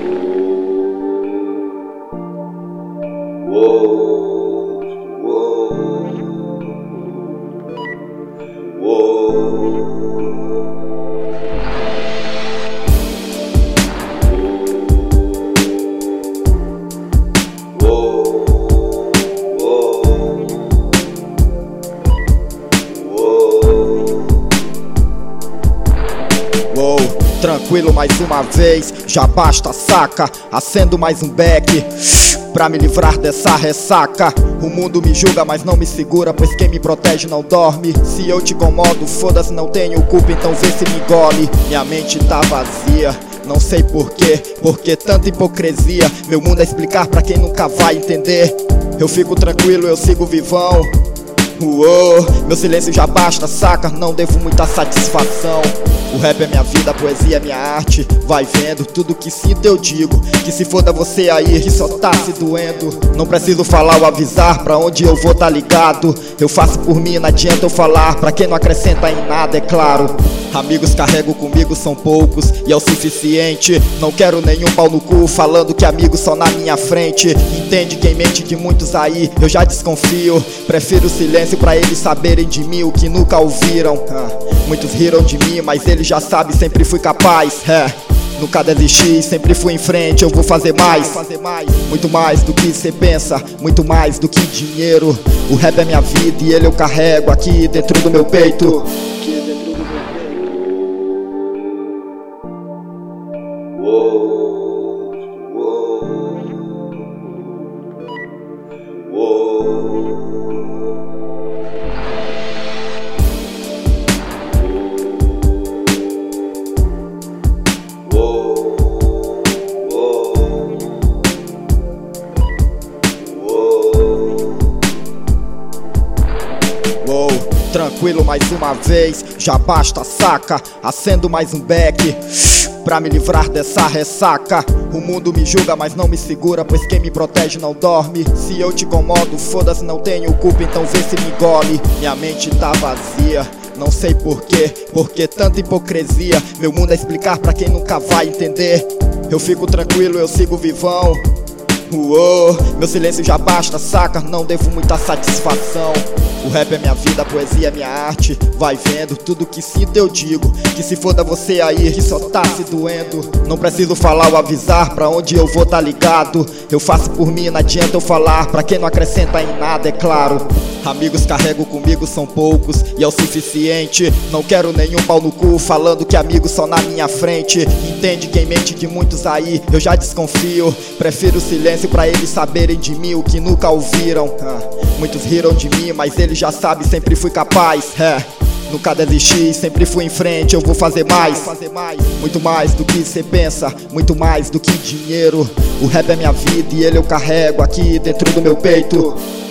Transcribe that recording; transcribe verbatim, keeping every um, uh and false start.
Tranquilo mais uma vez, já basta, saca? Acendo mais um beck pra me livrar dessa ressaca. O mundo me julga, mas não me segura, pois quem me protege não dorme. Se eu te incomodo, foda-se, não tenho culpa, então vê se me engole. Minha mente tá vazia, não sei porquê, porque tanta hipocrisia. Meu mundo é explicar pra quem nunca vai entender. Eu fico tranquilo, eu sigo vivão. Uou, meu silêncio já basta, saca? Não devo muita satisfação. O rap é minha vida, a poesia é minha arte. Vai vendo, tudo que sinto eu digo. Que se foda você aí, que só tá se doendo. Não preciso falar ou avisar, pra onde eu vou tá ligado. Eu faço por mim, não adianta eu falar. Pra quem não acrescenta em nada, é claro. Amigos carrego comigo são poucos e é o suficiente. Não quero nenhum pau no cu falando que amigos só na minha frente. Entende quem mente de muitos aí, eu já desconfio. Prefiro o silêncio pra eles saberem de mim o que nunca ouviram. ah, Muitos riram de mim, mas eles já sabem, sempre fui capaz. é. Nunca desisti, sempre fui em frente, eu vou fazer mais. Muito mais do que cê pensa, muito mais do que dinheiro. O rap é minha vida e ele eu carrego aqui dentro do meu peito. Uou, uou, uou. Tranquilo mais uma vez, já basta, saca? Acendo mais um beck pra me livrar dessa ressaca. O mundo me julga, mas não me segura, pois quem me protege não dorme. Se eu te incomodo, foda-se, não tenho culpa, então vê se me engole. Minha mente tá vazia, não sei porquê, porque tanta hipocrisia. Meu mundo é explicar pra quem nunca vai entender. Eu fico tranquilo, eu sigo vivão. Uou, meu silêncio já basta, saca? Não devo muita satisfação. O rap é minha vida, a poesia é minha arte. Vai vendo, tudo que sinto eu digo. Que se foda você aí, que só tá se doendo. Não preciso falar ou avisar, pra onde eu vou tá ligado. Eu faço por mim, não adianta eu falar. Pra quem não acrescenta em nada, é claro. Amigos carrego comigo são poucos e é o suficiente. Não quero nenhum pau no cu falando que amigos só na minha frente. Entende quem mente de muitos aí, eu já desconfio. Prefiro o silêncio pra eles saberem de mim o que nunca ouviram. ah, Muitos riram de mim, mas eles já sabem, sempre fui capaz. é. Nunca desisti, sempre fui em frente, eu vou fazer mais. Muito mais do que cê pensa, muito mais do que dinheiro. O rap é minha vida e ele eu carrego aqui dentro do meu peito.